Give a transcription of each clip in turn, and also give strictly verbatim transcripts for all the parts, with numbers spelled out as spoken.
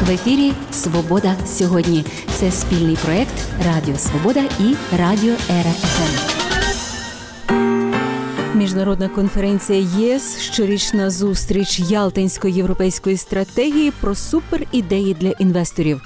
В ефірі «Свобода сьогодні». Це спільний проєкт Радіо Свобода і Радіо Ера еф ем. Міжнародна конференція ЄС, щорічна зустріч Ялтинської європейської стратегії про суперідеї для інвесторів.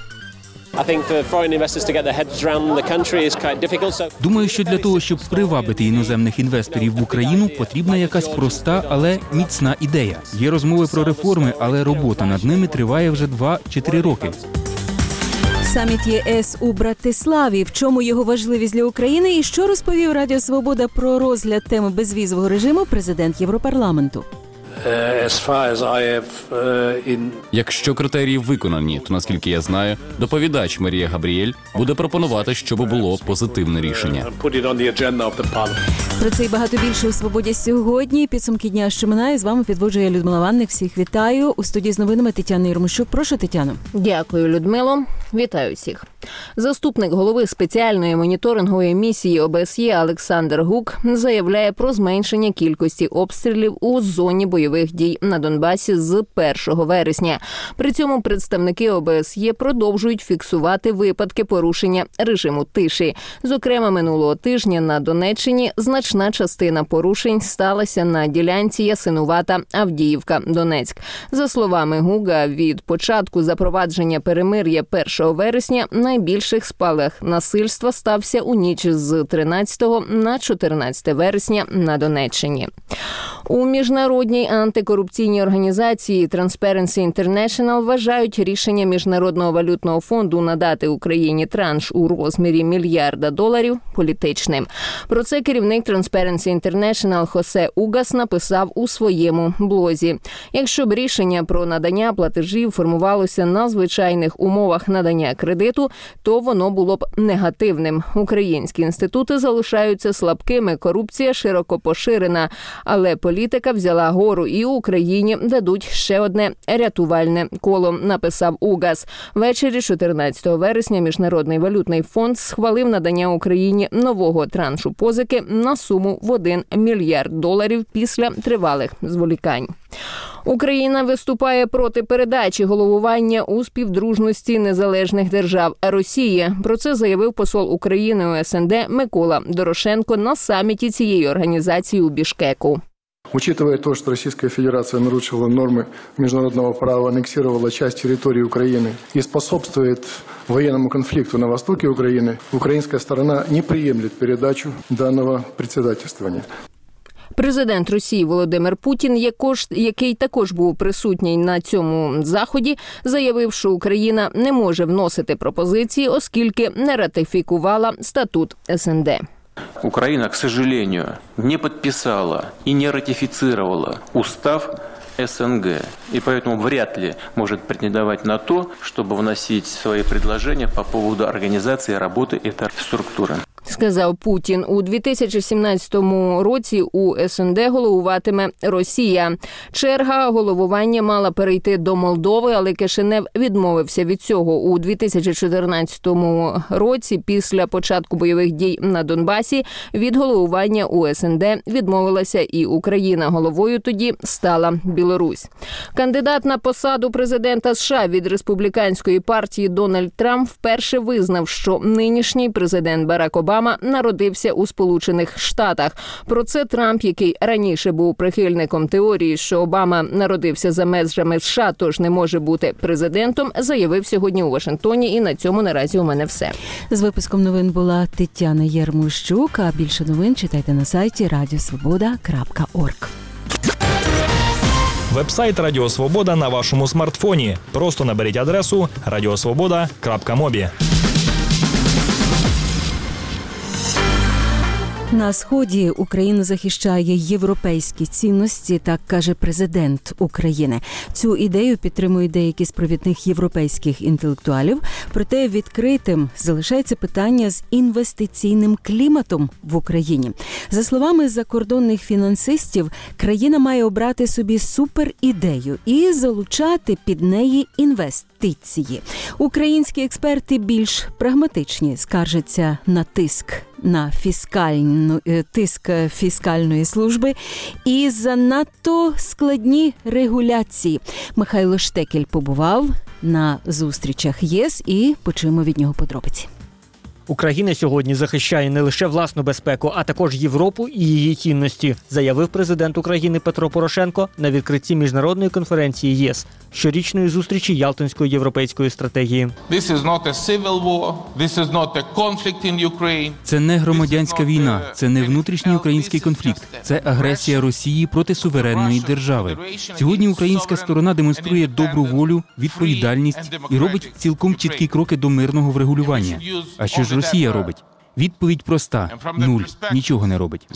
Думаю, що для того, щоб привабити іноземних інвесторів в Україну, потрібна якась проста, але міцна ідея. Є розмови про реформи, але робота над ними триває вже два чи три роки. Саміт ЄС у Братиславі. В чому його важливість для України і що розповів Радіо Свобода про розгляд теми безвізового режиму президент Європарламенту? Якщо критерії виконані, то, наскільки я знаю, доповідач Марія Габріель буде пропонувати, щоб було позитивне рішення. Про це і багато більше у «Свободі сьогодні». Підсумки дня, що минає. З вами підводжу я, Людмила Ванник. Всіх вітаю. У студії з новинами Тетяна Єрмощук. Прошу, Тетяно. Дякую, Людмило. Вітаю всіх. Заступник голови спеціальної моніторингової місії О Б С Є Олександр Гук заявляє про зменшення кількості обстрілів у зоні бойових дій на Донбасі з першого вересня. При цьому представники О Б С Є продовжують фіксувати випадки порушення режиму тиші. Зокрема, минулого тижня на Донеччині значна частина порушень сталася на ділянці Ясинувата-Авдіївка-Донецьк. За словами Гуга, від початку запровадження перемир'я першого вересня найбільших спалах насильства стався у ніч з тринадцятого на чотирнадцяте вересня на Донеччині. У міжнародній антикорупційній організації Transparency International вважають рішення Міжнародного валютного фонду надати Україні транш у розмірі мільярда доларів політичним. Про це керівник Transparency International Хосе Угас написав у своєму блозі. Якщо б рішення про надання платежів формувалося на звичайних умовах надання кредиту, то воно було б негативним. Українські інститути залишаються слабкими, корупція широко поширена, але політика взяла гору і Україні дадуть ще одне рятувальне коло, написав Угас. Ввечері чотирнадцятого вересня Міжнародний валютний фонд схвалив надання Україні нового траншу позики на суму в один мільярд доларів після тривалих зволікань. Україна виступає проти передачі головування у співдружності незалежних держав Росії. Про це заявив посол України у С Н Д Микола Дорошенко на саміті цієї організації у Бішкеку. Учитывая то, что Российская Федерация нарушила нормы международного права, аннексировала часть территории Украины и способствует военному конфликту на востоке Украины, украинская сторона не приемлет передачу данного председательствования. Президент Росії Володимир Путін, який також був присутній на цьому заході, заявив, що Україна не може вносити пропозиції, оскільки не ратифікувала статут С Н Д. Украина, к сожалению, не подписала и не ратифицировала устав С Н Г, и поэтому вряд ли может претендовать на то, чтобы вносить свои предложения по поводу организации работы этой структуры. Сказав Путін, у дві тисячі сімнадцятому році у С Н Д головуватиме Росія. Черга головування мала перейти до Молдови, але Кишинев відмовився від цього. У дві тисячі чотирнадцятому році, після початку бойових дій на Донбасі, від головування у С Н Д відмовилася і Україна. Головою тоді стала Білорусь. Кандидат на посаду президента США від республіканської партії Дональд Трамп вперше визнав, що нинішній президент Барак Обама народився у Сполучених Штатах. Про це Трамп, який раніше був прихильником теорії, що Обама народився за межами США, тож не може бути президентом, заявив сьогодні у Вашингтоні. І на цьому наразі у мене все. З випуском новин була Тетяна Єрмощук, а більше новин читайте на сайті радіосвобода крапка орг. Вебсайт Радіо Свобода на вашому смартфоні. Просто наберіть адресу радіосвобода крапка мобі. На Сході Україна захищає європейські цінності, так каже президент України. Цю ідею підтримують деякі з провідних європейських інтелектуалів. Проте відкритим залишається питання з інвестиційним кліматом в Україні. За словами закордонних фінансистів, країна має обрати собі суперідею і залучати під неї інвестиції. Українські експерти більш прагматичні, скаржаться на тиск на фіскальну тиск фіскальної служби і занадто складні регуляції. Михайло Штекель побував на зустрічах ЄС і почуємо від нього подробиці. Україна сьогодні захищає не лише власну безпеку, а також Європу і її цінності, заявив президент України Петро Порошенко на відкритті міжнародної конференції ЄС щорічної зустрічі Ялтинської європейської стратегії. Це не громадянська війна, це не внутрішній український конфлікт, це агресія Росії проти суверенної держави. Сьогодні українська сторона демонструє добру волю, відповідальність і робить цілком чіткі кроки до мирного врегулювання. А що ж Росія робить? Відповідь проста – нуль, нічого не робить.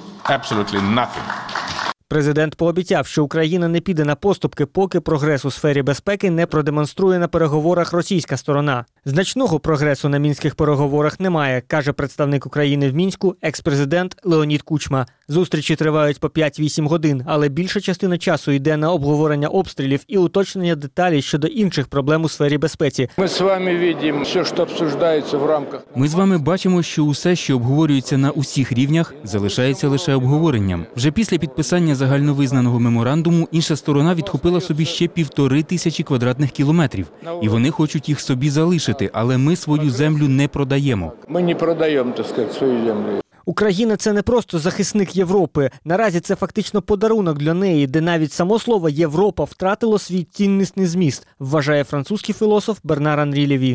Президент пообіцяв, що Україна не піде на поступки, поки прогрес у сфері безпеки не продемонструє на переговорах російська сторона. Значного прогресу на мінських переговорах немає, каже представник України в Мінську, екс-президент Леонід Кучма. Зустрічі тривають по п'ять-вісім годин, але більша частина часу йде на обговорення обстрілів і уточнення деталей щодо інших проблем у сфері безпеки. Ми з вами бачимо все, що обсуждається в рамках. Ми з вами бачимо, що усе, що обговорюється на усіх рівнях, залишається лише обговоренням. Вже після підписання загальновизнаного меморандуму інша сторона відхопила собі ще півтори тисячі квадратних кілометрів. І вони хочуть їх собі залишити, але ми свою землю не продаємо. Ми не продаємо, так сказати, свою землю. Україна – це не просто захисник Європи. Наразі це фактично подарунок для неї, де навіть само слово «Європа» втратило свій ціннісний зміст, вважає французький філософ Бернар Анрі Леві.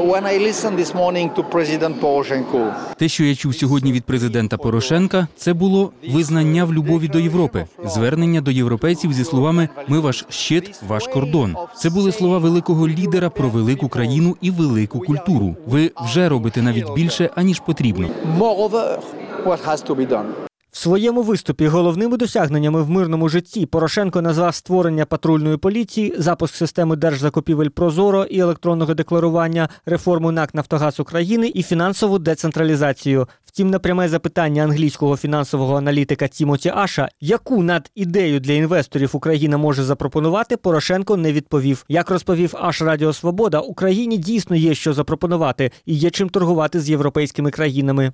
Те, що я чув сьогодні від президента Порошенка, це було визнання в любові до Європи, звернення до європейців зі словами «Ми ваш щит, ваш кордон». Це були слова великого лідера про велику країну і велику культуру. Ви вже робите навіть більше, аніж потрібно. В своєму виступі головними досягненнями в мирному житті Порошенко назвав створення патрульної поліції, запуск системи держзакупівель «Прозоро» і електронного декларування, реформу НАК «Нафтогаз України» і фінансову децентралізацію. Втім, на пряме запитання англійського фінансового аналітика Тімоті Аша, яку надідею для інвесторів Україна може запропонувати, Порошенко не відповів. Як розповів Аш Радіо Свобода, Україні дійсно є що запропонувати і є чим торгувати з європейськими країнами.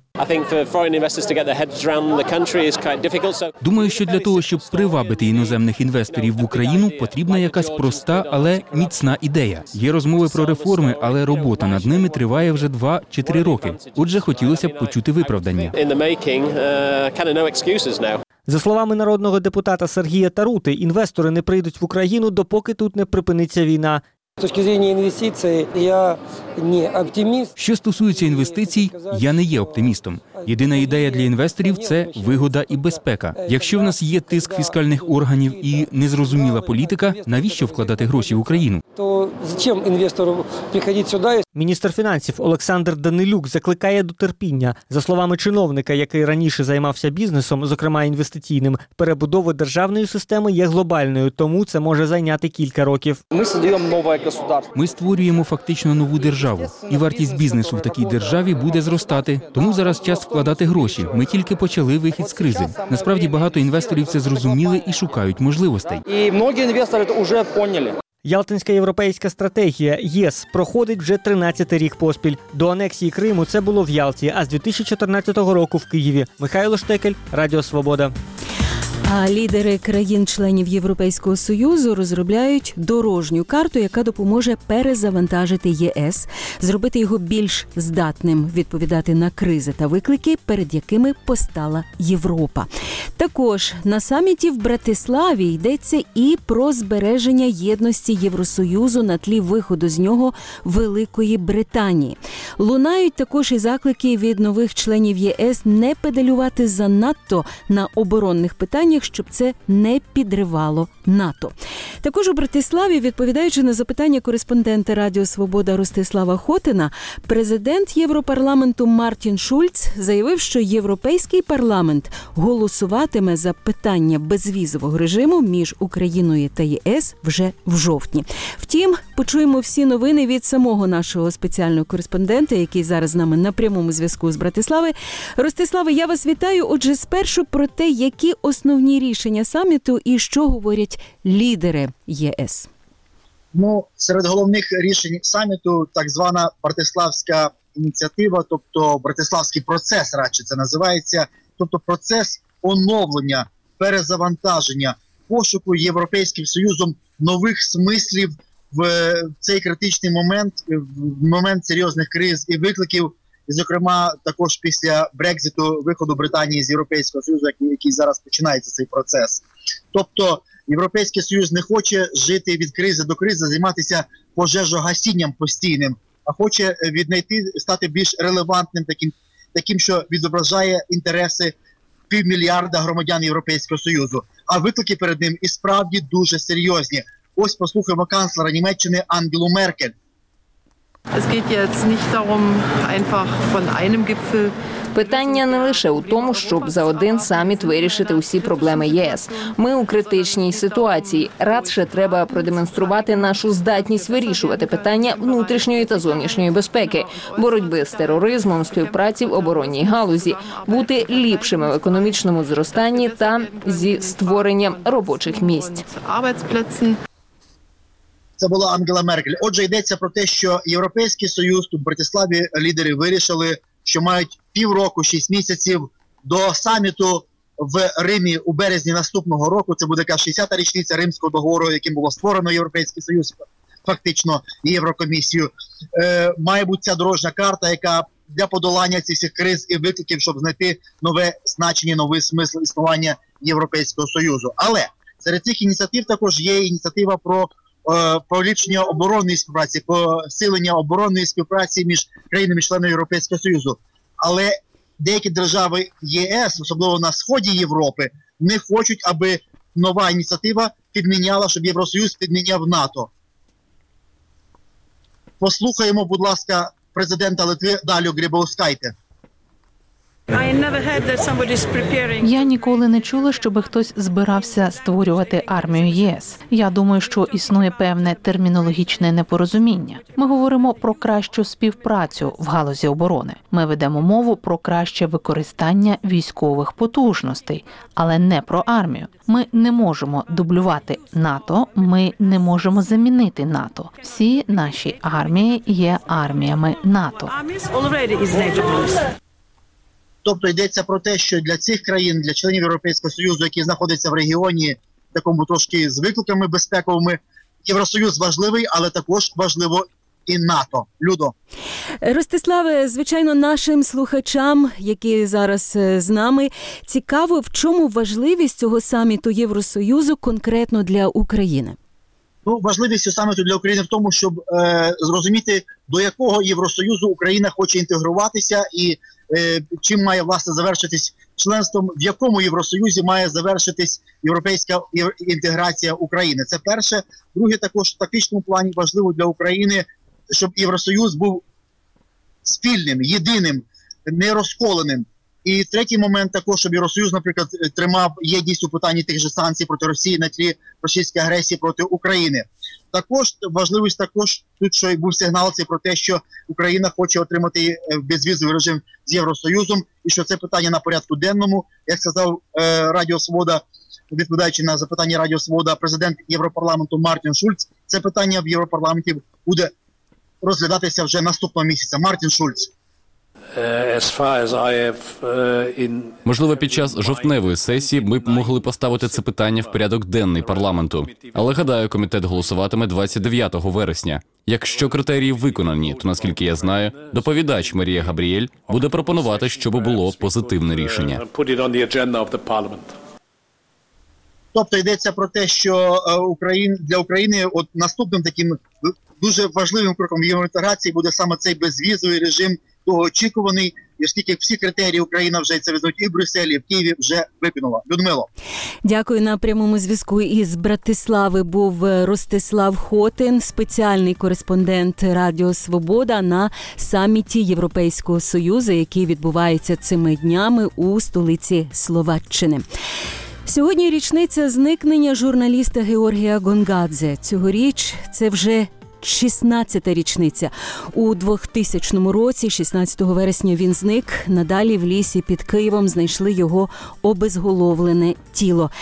Думаю, що для того, щоб привабити іноземних інвесторів в Україну, потрібна якась проста, але міцна ідея. Є розмови про реформи, але робота над ними триває вже два чи три роки. Отже, хотілося б почути виправдання. За словами народного депутата Сергія Тарути, інвестори не прийдуть в Україну, допоки тут не припиниться війна. З точки зору інвестицій, я не оптиміст. Що стосується інвестицій, я не є оптимістом. Єдина ідея для інвесторів – це вигода і безпека. Якщо в нас є тиск фіскальних органів і незрозуміла політика, навіщо вкладати гроші в Україну? То зачем інвестору приходити сюди? Міністр фінансів Олександр Данилюк закликає до терпіння. За словами чиновника, який раніше займався бізнесом, зокрема інвестиційним, перебудова державної системи є глобальною, тому це може зайняти кілька років. Ми створюємо нове государство. Ми створюємо фактично нову державу. І вартість бізнесу в такій державі буде зростати. Тому зараз час вкладати гроші. Ми тільки почали вихід з кризи. Насправді багато інвесторів це зрозуміли і шукають можливостей. І багато інвесторів це вже зрозуміли. Ялтинська європейська стратегія ЄС проходить вже тринадцятий рік поспіль. До анексії Криму це було в Ялті, а з дві тисячі чотирнадцятого року в Києві. Михайло Штекель, Радіо Свобода. А лідери країн-членів Європейського Союзу розробляють дорожню карту, яка допоможе перезавантажити ЄС, зробити його більш здатним відповідати на кризи та виклики, перед якими постала Європа. Також на саміті в Братиславі йдеться і про збереження єдності Євросоюзу на тлі виходу з нього Великої Британії. Лунають також і заклики від нових членів ЄС не педалювати занадто на оборонних питаннях, щоб це не підривало НАТО. Також у Братиславі, відповідаючи на запитання кореспондента Радіо Свобода Ростислава Хотина, президент Європарламенту Мартін Шульц заявив, що Європейський парламент голосуватиме за питання безвізового режиму між Україною та ЄС вже в жовтні. Втім, почуємо всі новини від самого нашого спеціального кореспондента, який зараз з нами на прямому зв'язку з Братислави. Ростиславе, я вас вітаю. Отже, спершу про те, які основні рішення саміту і що говорять лідери ЄС. Ну, серед головних рішень саміту так звана Братиславська ініціатива, тобто Братиславський процес, радше це називається, тобто процес оновлення, перезавантаження, пошуку Європейським Союзом нових смислів в цей критичний момент, в момент серйозних криз і викликів, і, зокрема, також після Брекзиту, виходу Британії з Європейського Союзу, який, який зараз починається цей процес. Тобто Європейський Союз не хоче жити від кризи до кризи, займатися пожежогасінням постійним, а хоче віднайти, стати більш релевантним, таким, таким, що відображає інтереси півмільярда громадян Європейського Союзу. А виклики перед ним і справді дуже серйозні. Ось послухаємо канцлера Німеччини Ангелу Меркель. Es geht jetzt nicht darum, einfach von einem Gipfel. Питання не лише у тому, щоб за один саміт вирішити усі проблеми ЄС. Ми у критичній ситуації. Радше треба продемонструвати нашу здатність вирішувати питання внутрішньої та зовнішньої безпеки, боротьби з тероризмом, співпраці в оборонній галузі, бути ліпшими в економічному зростанні та зі створенням робочих місць. Це була Ангела Меркель. Отже, йдеться про те, що Європейський Союз, тут в Братиславі лідери вирішили, що мають півроку, шість місяців до саміту в Римі у березні наступного року. Це буде яка шістдесята річниця Римського договору, яким було створено Європейський Союз, фактично Єврокомісію. Е, має бути ця дорожня карта, яка для подолання цих всіх криз і викликів, щоб знайти нове значення, новий смисл існування Європейського Союзу. Але серед цих ініціатив також є ініціатива про поліпшення оборонної співпраці, посилення оборонної співпраці між країнами-членами Європейського Союзу. Але деякі держави ЄС, особливо на сході Європи, не хочуть, аби нова ініціатива підміняла, щоб Євросоюз підміняв НАТО. Послухаємо, будь ласка, президента Литви Далю Грибаускайте. Я ніколи не чула, щоб хтось збирався створювати армію ЄС. Я думаю, що існує певне термінологічне непорозуміння. Ми говоримо про кращу співпрацю в галузі оборони. Ми ведемо мову про краще використання військових потужностей, але не про армію. Ми не можемо дублювати НАТО, ми не можемо замінити НАТО. Всі наші армії є арміями НАТО. Тобто йдеться про те, що для цих країн, для членів Європейського Союзу, які знаходяться в регіоні, такому трошки з викликами безпековими, Євросоюз важливий, але також важливо і НАТО. Людо. Ростиславе, звичайно, нашим слухачам, які зараз з нами, цікаво, в чому важливість цього саміту Євросоюзу конкретно для України? Ну, важливість саміту для України в тому, щоб е, зрозуміти, до якого Євросоюзу Україна хоче інтегруватися і е, чим має, власне, завершитись членством, в якому Євросоюзі має завершитись європейська інтеграція України. Це перше. Друге, також в тактичному плані важливо для України, щоб Євросоюз був спільним, єдиним, не розколеним. І третій момент також, щоб Євросоюз, наприклад, тримав єдність у питанні тих же санкцій проти Росії на тлі російської агресії проти України. Також важливість також тут, що й був сигнал це про те, що Україна хоче отримати безвізовий режим з Євросоюзом, і що це питання на порядку денному. Як сказав е, Радіо Свобода, відповідаючи на запитання Радіо Свобода, президент Європарламенту Мартін Шульц, це питання в Європарламенті буде розглядатися вже наступного місяця. Мартін Шульц. Можливо, під час жовтневої сесії ми б могли поставити це питання в порядок денний парламенту. Але, гадаю, комітет голосуватиме двадцять дев'ятого вересня. Якщо критерії виконані, то, наскільки я знаю, доповідач Марія Габріель буде пропонувати, щоб було позитивне рішення. Тобто йдеться про те, що Україн, для України от наступним таким дуже важливим кроком євроінтеграції буде саме цей безвізовий режим, довгоочікуваний, і оскільки всі критерії Україна вже це визнають і в Брюсселі, і в Києві вже виконала. Людмило. Дякую. На прямому зв'язку із Братислави був Ростислав Хотин, спеціальний кореспондент Радіо Свобода на саміті Європейського Союзу, який відбувається цими днями у столиці Словаччини. Сьогодні річниця зникнення журналіста Георгія Гонгадзе. Цьогоріч це вже шістнадцята річниця. У двохтисячному році, шістнадцятого вересня, він зник. Надалі в лісі під Києвом знайшли його обезголовлене тіло.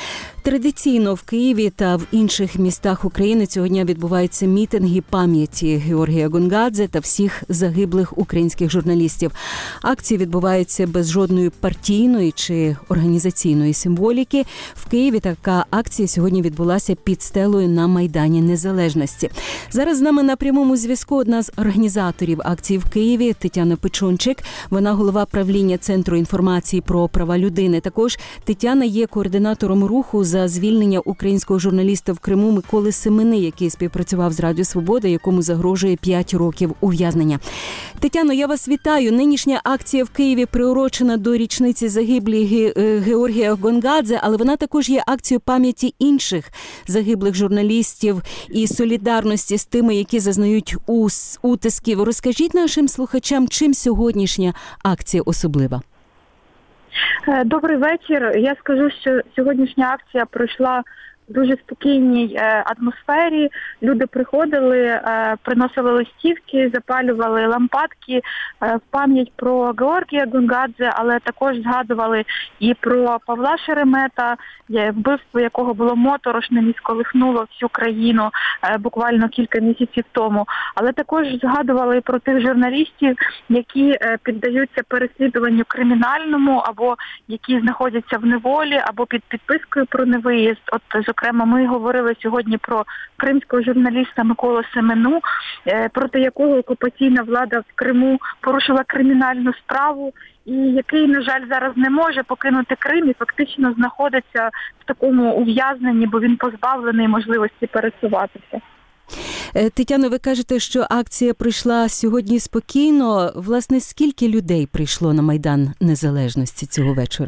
Традиційно в Києві та в інших містах України цього дня відбуваються мітинги пам'яті Георгія Гонгадзе та всіх загиблих українських журналістів. Акції відбуваються без жодної партійної чи організаційної символіки. В Києві така акція сьогодні відбулася під стелою на Майдані Незалежності. Зараз з нами на прямому зв'язку одна з організаторів акції в Києві Тетяна Печончик. Вона голова правління Центру інформації про права людини. Також Тетяна є координатором руху за звільнення українського журналіста в Криму Миколи Семени, який співпрацював з Радіо Свобода, якому загрожує п'ять років ув'язнення. Тетяно, я вас вітаю. Нинішня акція в Києві приурочена до річниці загиблі Георгія Гонгадзе, але вона також є акцією пам'яті інших загиблих журналістів і солідарності з тими, які зазнають утисків. Розкажіть нашим слухачам, чим сьогоднішня акція особлива? Добрий вечір. Я скажу, що сьогоднішня акція пройшла в дуже спокійній атмосфері. Люди приходили, приносили листівки, запалювали лампадки в пам'ять про Георгія Гонгадзе, але також згадували і про Павла Шеремета, вбивство якого було моторошним і сколихнуло всю країну буквально кілька місяців тому. Але також згадували і про тих журналістів, які піддаються переслідуванню кримінальному, або які знаходяться в неволі, або під підпискою про невиїзд. От, зокрема, ми говорили сьогодні про кримського журналіста Миколу Семену, проти якого окупаційна влада в Криму порушила кримінальну справу, і який, на жаль, зараз не може покинути Крим і фактично знаходиться в такому ув'язненні, бо він позбавлений можливості пересуватися. Тетяно, ви кажете, що акція пройшла сьогодні спокійно. Власне, скільки людей прийшло на Майдан Незалежності цього вечора?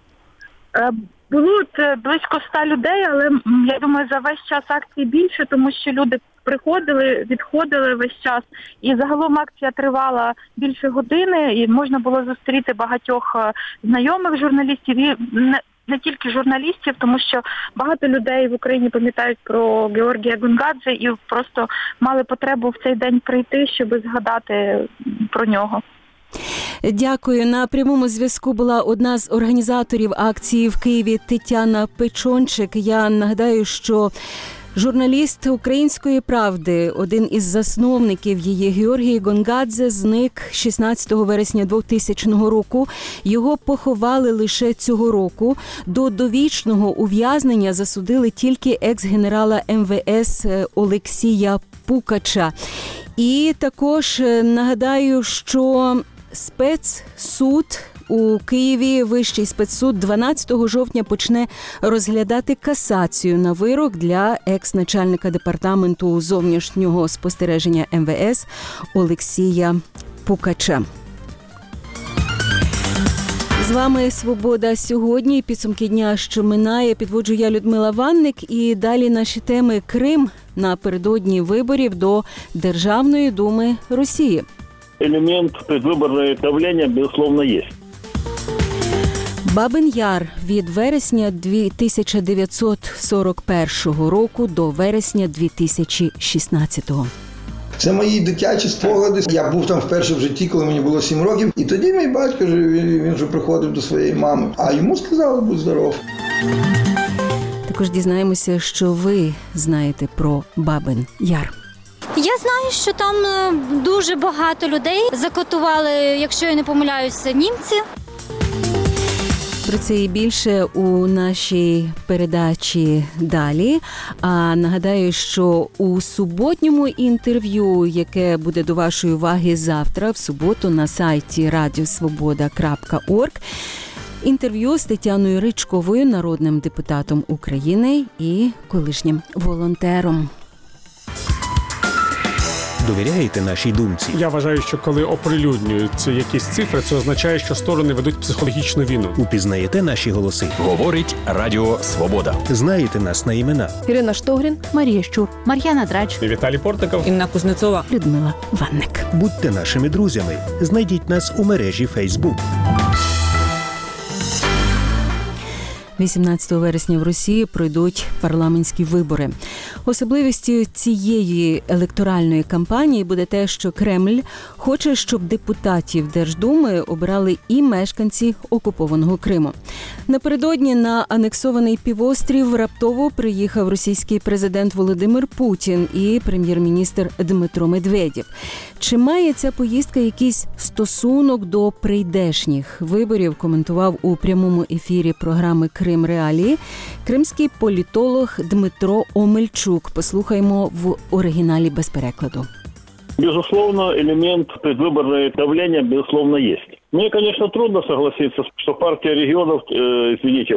Було близько ста людей, але я думаю, за весь час акції більше, тому що люди приходили, відходили весь час. І загалом акція тривала більше години, і можна було зустріти багатьох знайомих журналістів і не, не тільки журналістів, тому що багато людей в Україні пам'ятають про Георгія Гонгадзе і просто мали потребу в цей день прийти, щоб згадати про нього. Дякую. На прямому зв'язку була одна з організаторів акції в Києві Тетяна Печончик. Я нагадаю, що журналіст «Української правди», один із засновників її, Георгій Гонгадзе, зник шістнадцятого вересня двохтисячного року. Його поховали лише цього року. До довічного ув'язнення засудили тільки екс-генерала ем ве ес Олексія Пукача. І також нагадаю, що спецсуд у Києві, Вищий спецсуд, дванадцятого жовтня почне розглядати касацію на вирок для екс-начальника департаменту зовнішнього спостереження ем ве ес Олексія Пукача. З вами «Свобода сьогодні». Підсумки дня, що минає, підводжу я, Людмила Ванник. І далі наші теми. Крим напередодні виборів до Державної думи Росії. Элемент предвыборного давления, безусловно, есть. Бабин Яр від вересня тисяча дев'ятсот сорок першого року до вересня дві тисячі шістнадцятого. Це мої дитячі спогади. Я був там вперше в житті, коли мені було сім років. І тоді мій батько, він вже приходив до своєї мами. А йому сказали, будь здоров. Також дізнаємося, що ви знаєте про Бабин Яр. Я знаю, що там дуже багато людей закатували, якщо я не помиляюся, німці. Про це і більше у нашій передачі далі. А нагадаю, що у суботньому інтерв'ю, яке буде до вашої уваги завтра, в суботу на сайті радіо свобода крапка орг, інтерв'ю з Тетяною Ричковою, народним депутатом України і колишнім волонтером. Довіряєте нашій думці? Я вважаю, що коли оприлюднюються якісь цифри, це означає, що сторони ведуть психологічну війну. Упізнаєте наші голоси? Говорить Радіо Свобода. Знаєте нас на імена? Ірина Штогрін, Марія Щур, Мар'яна Драч, Віталій Портников, Інна Кузнецова, Людмила Ванник. Будьте нашими друзями. Знайдіть нас у мережі Facebook. вісімнадцятого вересня в Росії пройдуть парламентські вибори. Особливістю цієї електоральної кампанії буде те, що Кремль хоче, щоб депутатів Держдуми обирали і мешканці окупованого Криму. Напередодні на анексований півострів раптово приїхав російський президент Володимир Путін і прем'єр-міністр Дмитро Медведєв. Чи має ця поїздка якийсь стосунок до прийдешніх виборів, коментував у прямому ефірі програми «Крим Реалії» кримський політолог Дмитро Омельчук. Послухаймо в оригіналі без перекладу. Безусловно, элемент предвыборного давления, безусловно, есть. Мне, конечно, трудно согласиться, что партия регионов, э, извините,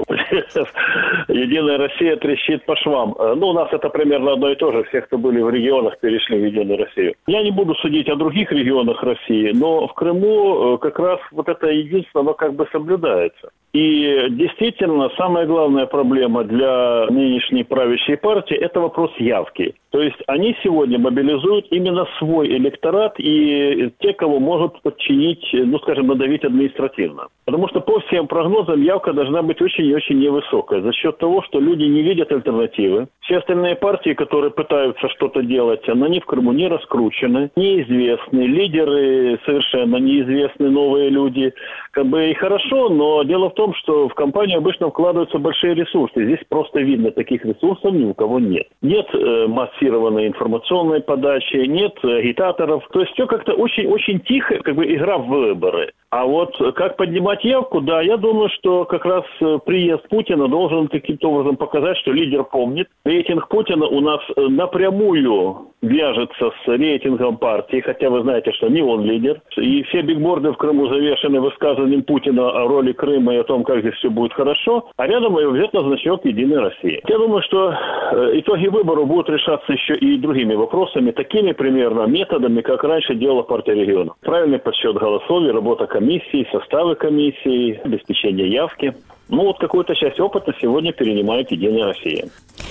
Единая Россия трещит по швам. Ну, у нас это примерно одно и то же. Все, кто были в регионах, перешли в Единую Россию. Я не буду судить о других регионах России, но в Крыму как раз вот это единство, оно как бы соблюдается. И действительно, самая главная проблема для нынешней правящей партии – это вопрос явки. То есть они сегодня мобилизуют именно свой электорат и те, кого могут подчинить, ну, скажем, надавить административно. Потому что по всем прогнозам явка должна быть очень и очень невысокая за счет того, что люди не видят альтернативы. Все остальные партии, которые пытаются что-то делать, они в Крыму не раскручены, неизвестны. Лидеры совершенно неизвестны, новые люди. Как бы и хорошо, но дело в том, что в кампанию обычно вкладываются большие ресурсы. Здесь просто видно, таких ресурсов ни у кого нет. Нет э, массированной информационной подачи, нет агитаторов. То есть все как-то очень-очень тихо, как бы игра в выборы. А вот как поднимать явку, да, я думаю, что как раз приезд Путина должен каким-то образом показать, что лидер помнит. Рейтинг Путина у нас напрямую вяжется с рейтингом партии, хотя вы знаете, что не он лидер. И все бигборды в Крыму завешены высказыванием Путина о роли Крыма и о том, как здесь все будет хорошо, а рядом обязательно значок «Единой России». Я думаю, что итоги выборов будут решаться еще и другими вопросами, такими примерно методами, как раньше делала партия регионов. Правильный подсчет голосов, работа комиссии, составы комиссии, обеспечение явки. Ну вот какую-то часть опыта сегодня перенимает «Единая Россия».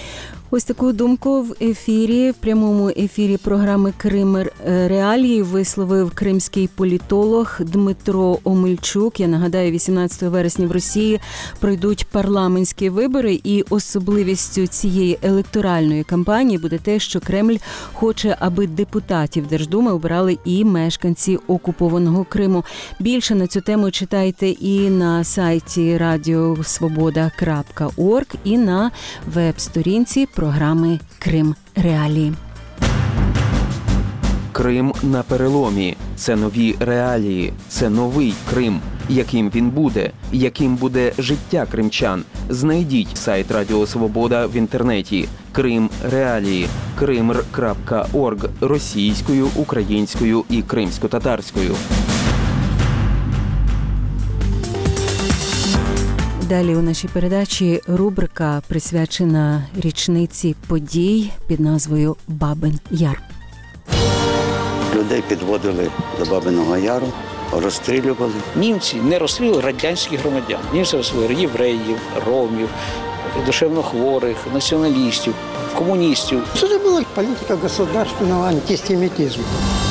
Ось таку думку в ефірі, в прямому ефірі програми «Крим Реалії» висловив кримський політолог Дмитро Омельчук. Я нагадаю, вісімнадцятого вересня в Росії пройдуть парламентські вибори, і особливістю цієї електоральної кампанії буде те, що Кремль хоче, аби депутатів Держдуми обирали і мешканці окупованого Криму. Більше на цю тему читайте і на сайті радіо свобода крапка орг, і на веб-сторінці програми «Крим Реалії». Крим на переломі. Це нові реалії. Це новий Крим. Яким він буде? Яким буде життя кримчан? Знайдіть сайт Радіо Свобода в інтернеті. Крим Реалії. крим крапка орг російською, українською і кримсько-татарською. Далі у нашій передачі рубрика, присвячена річниці подій під назвою «Бабин Яр». Людей підводили до Бабиного Яру, розстрілювали. Німці не розстрілювали радянських громадян. Німці розстрілювали євреїв, ромів, душевнохворих, націоналістів, комуністів. Це була політика государственного антисемітизму.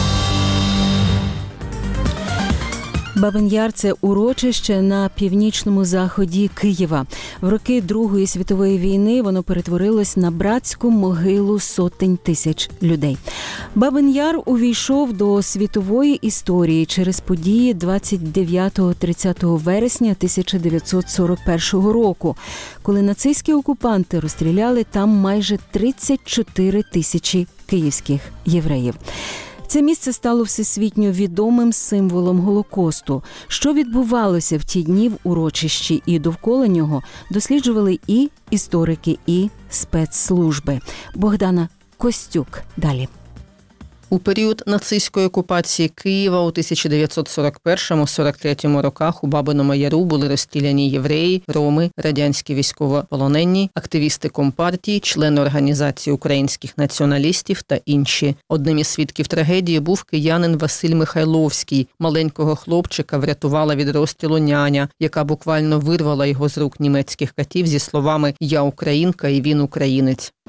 Бабин Яр – це урочище на північному заході Києва. В роки Другої світової війни воно перетворилось на братську могилу сотень тисяч людей. Бабин Яр увійшов до світової історії через події двадцять дев'ятого - тридцятого вересня тисяча дев'ятсот сорок першого року, коли нацистські окупанти розстріляли там майже тридцять чотири тисячі київських євреїв. Це місце стало всесвітньо відомим символом Голокосту. Що відбувалося в ті дні в урочищі і довкола нього, досліджували і історики, і спецслужби. Богдана Костюк далі. У період нацистської окупації Києва у тисяча дев'ятсот сорок першому - сорок третьому роках у Бабиному Яру були розстріляні євреї, роми, радянські військовополонені, активісти Компартії, члени Організації українських націоналістів та інші. Одним із свідків трагедії був киянин Василь Михайловський. Маленького хлопчика врятувала від розстрілу няня, яка буквально вирвала його з рук німецьких катів зі словами «Я українка і він українець».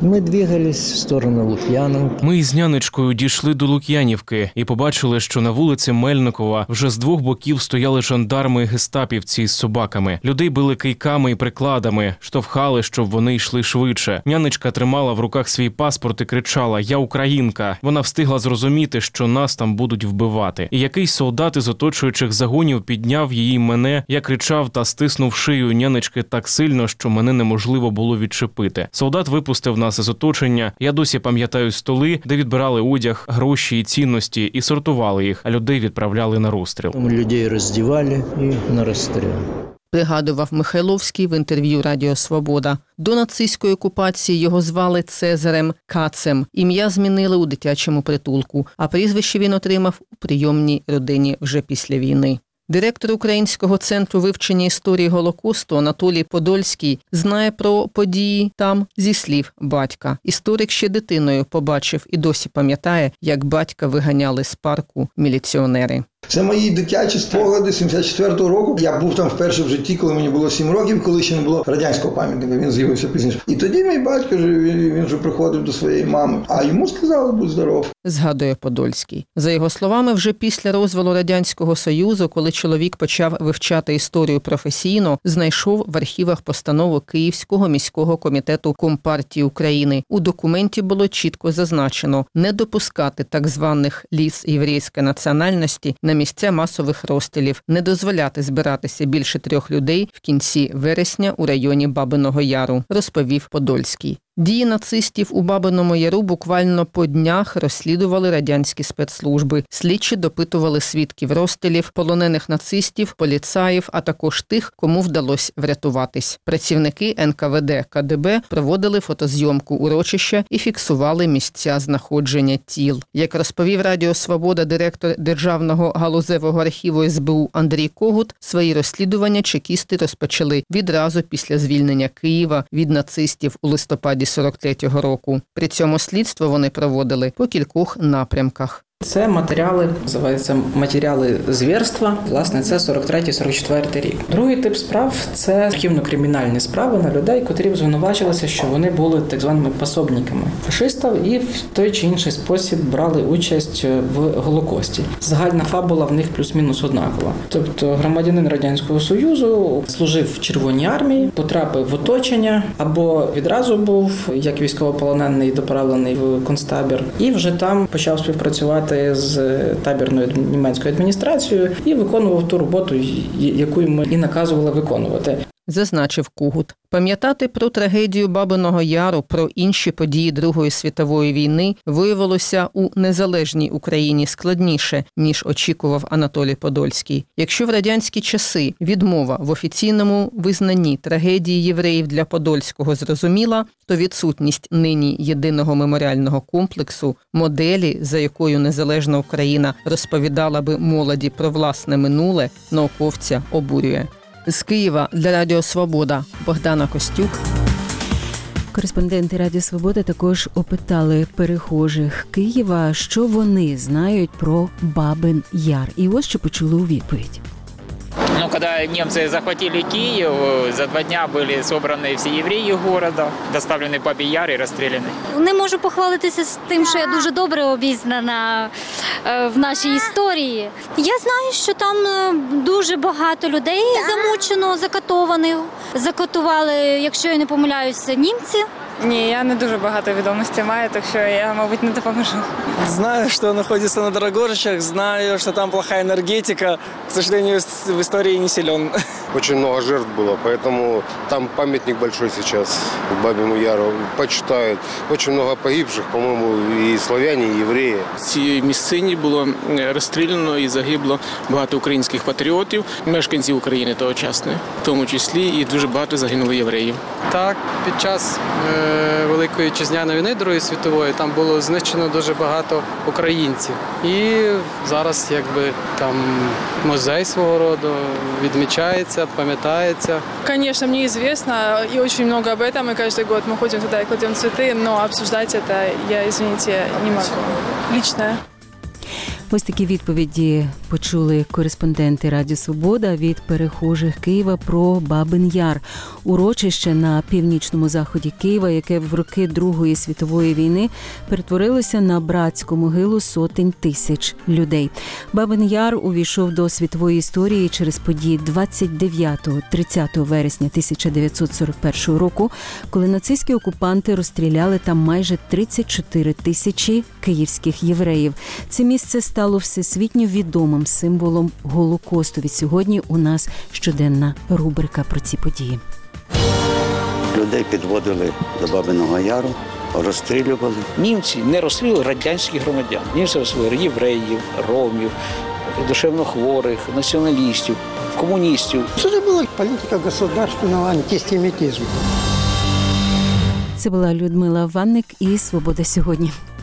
Ми двигались в сторону Лук'яновки. Ми із нянечкою дійшли до Лук'янівки і побачили, що на вулиці Мельникова вже з двох боків стояли жандарми і гестапівці із собаками. Людей били кийками і прикладами, штовхали, щоб вони йшли швидше. Нянечка тримала в руках свій паспорт і кричала: «Я українка». Вона встигла зрозуміти, що нас там будуть вбивати. І якийсь солдат із оточуючих загонів підняв її мене. Я кричав та стиснув шию нянечки так сильно, що мене неможливо було відчепити. Солдат випустив нас із оточення. Я досі пам'ятаю столи, де відбирали одяг, гроші і цінності і сортували їх, а людей відправляли на розстріл. Людей роздівали і на розстріл. Пригадував Михайловський в інтерв'ю Радіо Свобода. До нацистської окупації його звали Цезарем Кацем. Ім'я змінили у дитячому притулку, а прізвище він отримав у прийомній родині вже після війни. Директор Українського центру вивчення історії Голокосту Анатолій Подольський знає про події там зі слів батька. Історик ще дитиною побачив і досі пам'ятає, як батька виганяли з парку міліціонери. Це мої дитячі спогади сімдесят четвертого року. Я був там вперше в житті, коли мені було сім років, коли ще не було радянського пам'ятника, він з'явився пізніше. І тоді мій батько, він вже приходив до своєї мами, а йому сказали: будь здоров. Згадує Подольський. За його словами, вже після розвалу Радянського Союзу, коли чоловік почав вивчати історію професійно, знайшов в архівах постанову Київського міського комітету Компартії України. У документі було чітко зазначено не допускати так званих ліс єврейської національності на місця масових розстрілів, не дозволяти збиратися більше трьох людей в кінці вересня у районі Бабиного Яру, розповів Подольський. Дії нацистів у Бабиному Яру буквально по днях розслідували радянські спецслужби. Слідчі допитували свідків розстрілів, полонених нацистів, поліцаїв, а також тих, кому вдалося врятуватись. Працівники ен ка ве де ка де бе проводили фотозйомку урочища і фіксували місця знаходження тіл. Як розповів Радіо Свобода директор Державного галузевого архіву ес бе у Андрій Когут, свої розслідування чекісти розпочали відразу після звільнення Києва від нацистів у листопаді сорок третього року. При цьому слідство вони проводили по кількох напрямках. Це матеріали, називаються матеріали звірства, власне, це сорок третій сорок четвертий рік. Другий тип справ – це архівно-кримінальні справи на людей, котрі звинувачилися, що вони були так званими пособниками фашистів і в той чи інший спосіб брали участь в Голокості. Загальна фабула в них плюс-мінус однакова. Тобто громадянин Радянського Союзу служив в Червоній армії, потрапив в оточення, або відразу був, як військовополонений, доправлений в концтабір, і вже там почав співпрацювати з табірною німецькою адміністрацією і виконував ту роботу, яку йому і наказували виконувати. Зазначив Когут. Пам'ятати про трагедію Бабиного Яру, про інші події Другої світової війни виявилося у незалежній Україні складніше, ніж очікував Анатолій Подольський. Якщо в радянські часи відмова в офіційному визнанні трагедії євреїв для Подольського зрозуміла, то відсутність нині єдиного меморіального комплексу, моделі, за якою незалежна Україна розповідала би молоді про власне минуле, науковця обурює. З Києва для Радіо Свобода Богдана Костюк. Кореспонденти Радіо Свобода також опитали перехожих Києва, що вони знають про Бабин Яр. І ось що почули у відповідь. Ну, когда немцы захватили Киев, за два дня были собраны все евреи города, доставлены в Бабий Яр и расстреляны. Не можу похвалитися з тим, що я дуже добре обізнана в нашій історії. Я знаю, що там дуже багато людей замучено, закатованих. Закатували, якщо я не помиляюся, німці. Ні, я не дуже багато відомостей маю, так що я, мабуть, не допоможу. Знаю, что находится на Дорогожичах, знаю, что там плохая энергетика. К сожалению, в истории не силен. Очень много жертв было, поэтому там памятник большой сейчас Бабьему Яру почитают. Очень много погибших, по-моему, и славяне, и євреї. В цій місцині було розстріляно і загибло багато українських патріотів, мешканців України тогочасної, в тому числі і дуже багато загинуло євреїв. Так, під час е- Великої Вітчизняної війни Другої світової там було знищено дуже багато українців. І зараз якби там музей свого роду відмічається, пам'ятається. Конечно, мне известно и очень много об этом, и каждый год мы ходим туда и кладем цветы, но обсуждать это я, извините, не могу. Личное. Ось такі відповіді почули кореспонденти Радіо Свобода від перехожих Києва про Бабин Яр. Урочище на північному заході Києва, яке в роки Другої світової війни перетворилося на братську могилу сотень тисяч людей. Бабин Яр увійшов до світової історії через події двадцять дев'ятого - тридцятого вересня тисяча дев'ятсот сорок першого року, коли нацистські окупанти розстріляли там майже тридцять чотири тисячі київських євреїв. Це місце стало всесвітньо відомим символом Голокосту. Від сьогодні у нас щоденна рубрика про ці події. Людей підводили до Бабиного Яру, розстрілювали. Німці не розстрілювали радянських громадян. Німці розстрілювали євреїв, ромів, душевнохворих, націоналістів, комуністів. Це була політика государственного антисемітизму. Це була Людмила Ванник і «Свобода сьогодні».